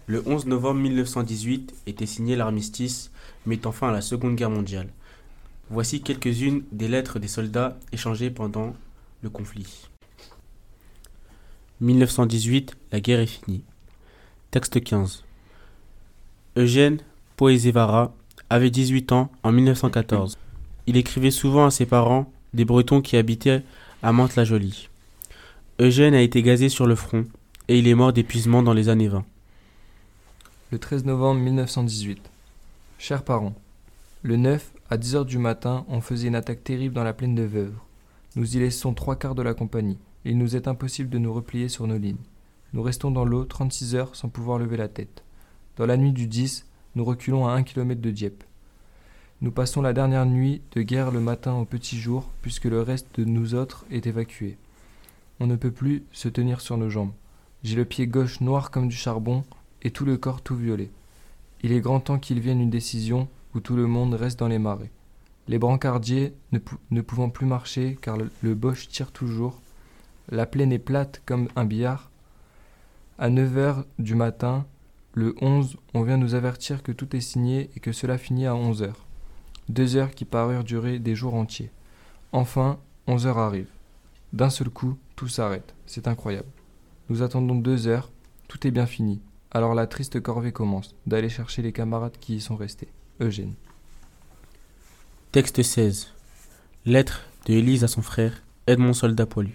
Le 11 novembre 1918 était signé l'armistice mettant fin à la Seconde Guerre mondiale. Voici quelques-unes des lettres des soldats échangées pendant le conflit. 1918, la guerre est finie. Texte 15. Eugène Poezevara avait 18 ans en 1914. Il écrivait souvent à ses parents, des Bretons qui habitaient à Mantes-la-Jolie. Eugène a été gazé sur le front et il est mort d'épuisement dans les années 20. Le 13 novembre 1918. Chers parents, le 9, à 10h du matin, on faisait une attaque terrible dans la plaine de Veuvre. Nous y laissons 3/4 de la compagnie. Il nous est impossible de nous replier sur nos lignes. Nous restons dans l'eau 36 heures sans pouvoir lever la tête. Dans la nuit du 10, nous reculons à 1 km de Dieppe. Nous passons la dernière nuit de guerre le matin au petit jour, puisque le reste de nous autres est évacué. On ne peut plus se tenir sur nos jambes. J'ai le pied gauche noir comme du charbon et tout le corps tout violet. Il est grand temps qu'il vienne une décision où tout le monde reste dans les marais. Les brancardiers ne pouvant plus marcher car le Boche tire toujours. La plaine est plate comme un billard. À 9h du matin, le 11, on vient nous avertir que tout est signé et que cela finit à 11h. 2 heures qui parurent durer des jours entiers. Enfin, 11h arrive. D'un seul coup, tout s'arrête. C'est incroyable. Nous attendons 2 heures. Tout est bien fini. Alors la triste corvée commence, d'aller chercher les camarades qui y sont restés. Eugène. Texte 16. Lettre de Élise à son frère, Edmond Soldat Poilu.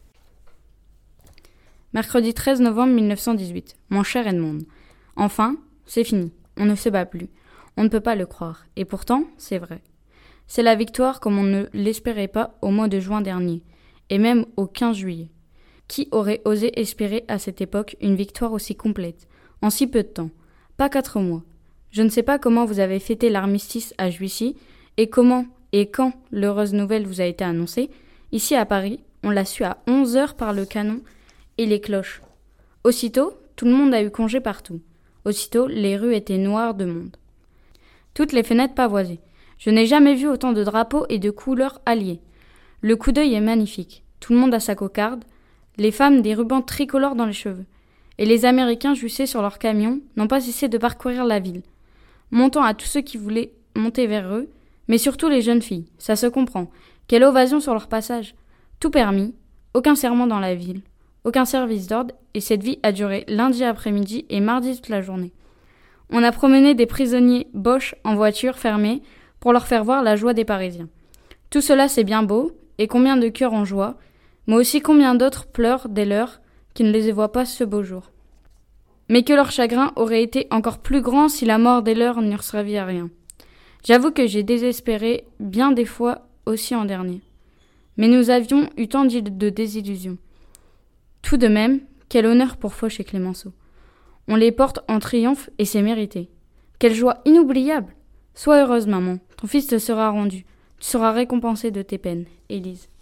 Mercredi 13 novembre 1918. Mon cher Edmond. Enfin, c'est fini. On ne se bat plus. On ne peut pas le croire. Et pourtant, c'est vrai. C'est la victoire comme on ne l'espérait pas au mois de juin dernier, et même au 15 juillet. Qui aurait osé espérer à cette époque une victoire aussi complète, en si peu de temps, pas 4 mois. Je ne sais pas comment vous avez fêté l'armistice à Juissy, et comment et quand l'heureuse nouvelle vous a été annoncée. Ici à Paris, on l'a su à 11h par le canon et les cloches. Aussitôt, tout le monde a eu congé partout. Aussitôt, les rues étaient noires de monde. Toutes les fenêtres pavoisées. Je n'ai jamais vu autant de drapeaux et de couleurs alliées. Le coup d'œil est magnifique. Tout le monde a sa cocarde, les femmes des rubans tricolores dans les cheveux. Et les Américains jussés sur leurs camions n'ont pas cessé de parcourir la ville, montant à tous ceux qui voulaient monter vers eux, mais surtout les jeunes filles, ça se comprend. Quelle ovation sur leur passage. Tout permis, aucun serment dans la ville, aucun service d'ordre, et cette vie a duré lundi après-midi et mardi toute la journée. On a promené des prisonniers Boche en voiture fermée pour leur faire voir la joie des Parisiens. Tout cela c'est bien beau, et combien de cœurs en joie, mais aussi combien d'autres pleurent des leurs qui ne les voient pas ce beau jour. Mais que leur chagrin aurait été encore plus grand si la mort des leurs n'eût servi à rien. J'avoue que j'ai désespéré bien des fois aussi en dernier. Mais nous avions eu tant de désillusions. Tout de même, quel honneur pour Foch et Clémenceau. On les porte en triomphe et c'est mérité. Quelle joie inoubliable! Sois heureuse, maman, ton fils te sera rendu. Tu seras récompensée de tes peines. Élise.